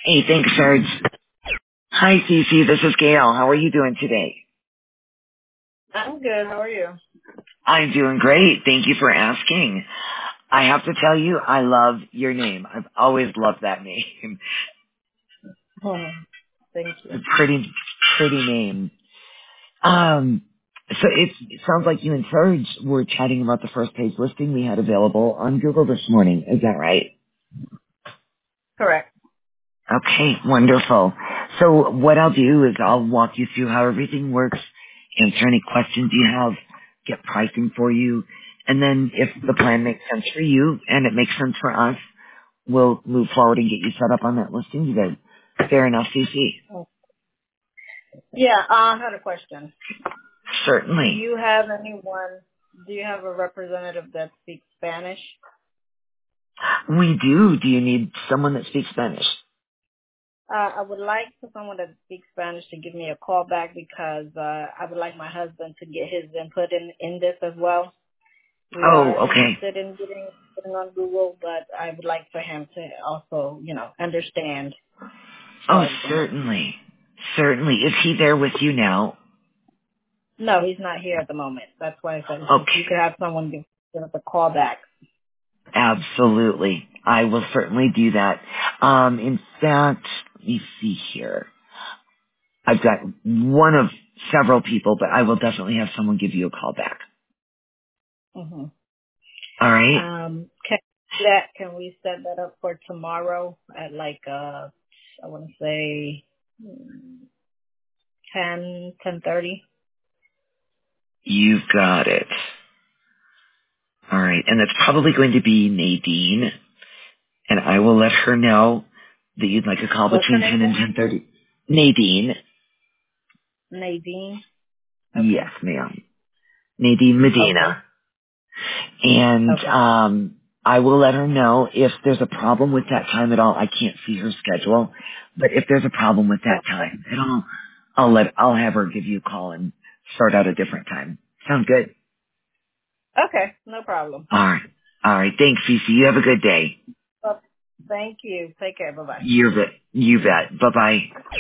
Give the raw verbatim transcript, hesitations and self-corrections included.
Hey, thanks, Serge. Hi, Cece. This is Gail. How are you doing today? I'm good. How are you? I'm doing great. Thank you for asking. I have to tell you, I love your name. I've always loved that name. Hmm. Thank you. It's a pretty, pretty name. Um, so it's, it sounds like you and Serge were chatting about the first page listing we had available on Google this morning. Is that right? Correct. Okay, wonderful. So what I'll do is I'll walk you through how everything works, answer any questions you have, get pricing for you, and then if the plan makes sense for you and it makes sense for us, we'll move forward and get you set up on that listing today. Fair enough, C C? Oh. Yeah, uh, I had a question. Do Certainly. you have anyone, do you have a representative that speaks Spanish? We do. Do you need someone that speaks Spanish? Uh, I would like for someone that speaks Spanish to give me a call back because uh, I would like my husband to get his input in, in this as well. We Oh, are okay. interested in getting, getting on Google, but I would like for him to also, you know, understand Oh, everything. certainly. Certainly. Is he there with you now? No, he's not here at the moment. That's why I said if Okay. you could have someone give give us a call back. Absolutely. I will certainly do that. Um, in fact, let me see here. I've got one of several people, but I will definitely have someone give you a call back. hmm All right? Um, can that can we set that up for tomorrow at like uh, I want to say mm, ten ten thirty. You've got it. All right. And that's probably going to be Nadine, and I will let her know that you'd like a call What's her between name ten and again? ten thirty. Nadine. Nadine. Yes, Okay. ma'am. Nadine Medina. Okay. And Okay. um, I will let her know if there's a problem with that time at all. I can't see her schedule, but if there's a problem with that Okay. time, then I'll I'll let I'll have her give you a call and start out a different time. Sound good? Okay. No problem. All right, all right. Thanks, Cece. You have a good day. Well, thank you. Take care. Bye bye. You bet. You bet. Bye bye.